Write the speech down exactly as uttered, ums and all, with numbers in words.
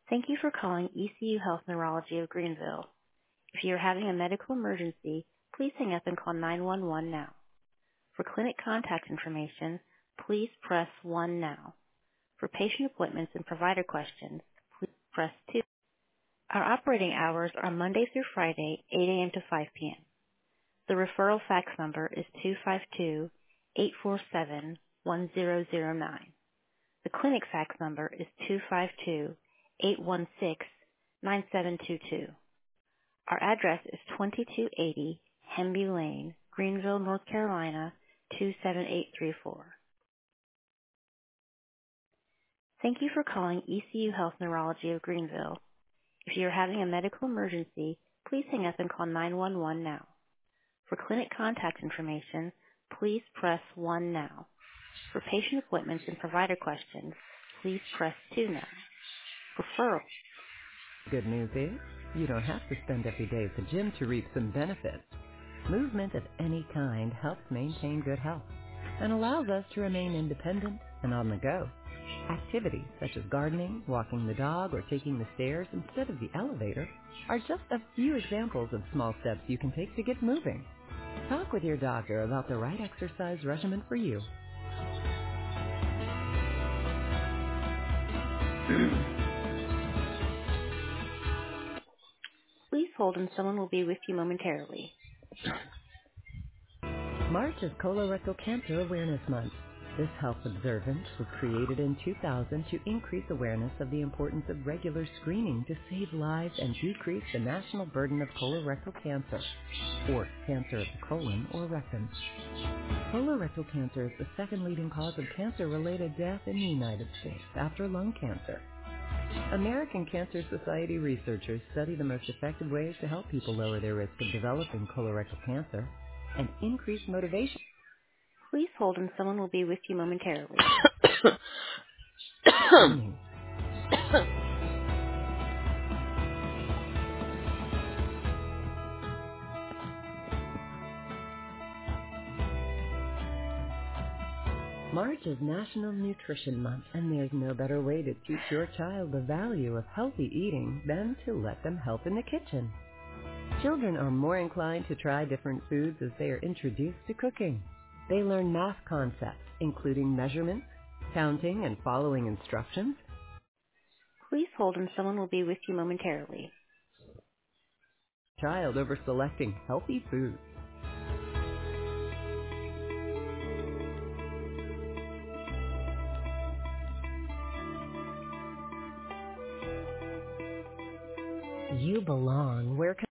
Thank you for calling E C U Health Neurology of Greenville. If you are having a medical emergency, please hang up and call nine one one now. For clinic contact information, please press one now. For patient appointments and provider questions, please press two. Our operating hours are Monday through Friday, eight a.m. to five p.m. The referral fax number is two five two, eight four seven, one zero zero nine. The clinic fax number is two five two, eight one six, nine seven two two. Our address is twenty-two eighty Hemby Lane, Greenville, North Carolina, two seven eight three four. Thank you for calling E C U Health Neurology of Greenville. If you are having a medical emergency, please hang up and call nine one one now. For clinic contact information, please press one now. For patient appointments and provider questions, please press two now. Referral. Good news is, you don't have to spend every day at the gym to reap some benefits. Movement of any kind helps maintain good health and allows us to remain independent and on the go. Activities such as gardening, walking the dog, or taking the stairs instead of the elevator are just a few examples of small steps you can take to get moving. Talk with your doctor about the right exercise regimen for you. Please hold and someone will be with you momentarily. March is Colorectal Cancer Awareness Month. This health observance was created in two thousand to increase awareness of the importance of regular screening to save lives and decrease the national burden of colorectal cancer, or cancer of the colon or rectum. Colorectal cancer is the second leading cause of cancer-related death in the United States after lung cancer. American Cancer Society researchers study the most effective ways to help people lower their risk of developing colorectal cancer and increase motivation. Please hold and someone will be with you momentarily. March is National Nutrition Month, and there's no better way to teach your child the value of healthy eating than to let them help in the kitchen. Children are more inclined to try different foods as they are introduced to cooking. They learn math concepts, including measurements, counting, and following instructions. Please hold and someone will be with you momentarily. Child over selecting healthy foods. You belong where